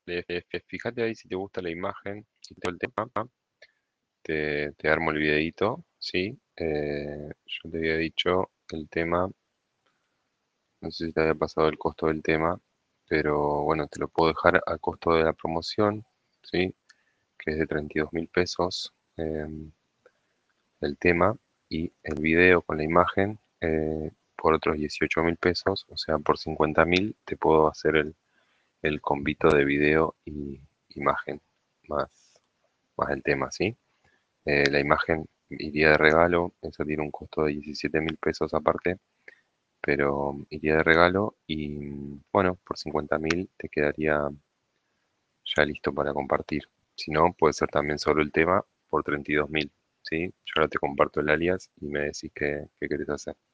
Fíjate ahí si te gusta la imagen, si te gusta el tema, te armo el videito, ¿sí? Yo te había dicho el tema, no sé si te había pasado el costo del tema, pero bueno, te lo puedo dejar al costo de la promoción, ¿sí? Que es de 32.000 pesos el tema y el video con la imagen por otros 18.000 pesos, o sea, por 50.000 te puedo hacer el combito de video y imagen más, más el tema, ¿sí? La imagen iría de regalo, eso tiene un costo de 17.000 pesos aparte, pero iría de regalo y bueno, por 50.000 te quedaría ya listo para compartir. Si no, puede ser también solo el tema por 32.000, ¿sí? Yo ahora te comparto el alias y me decís qué querés hacer.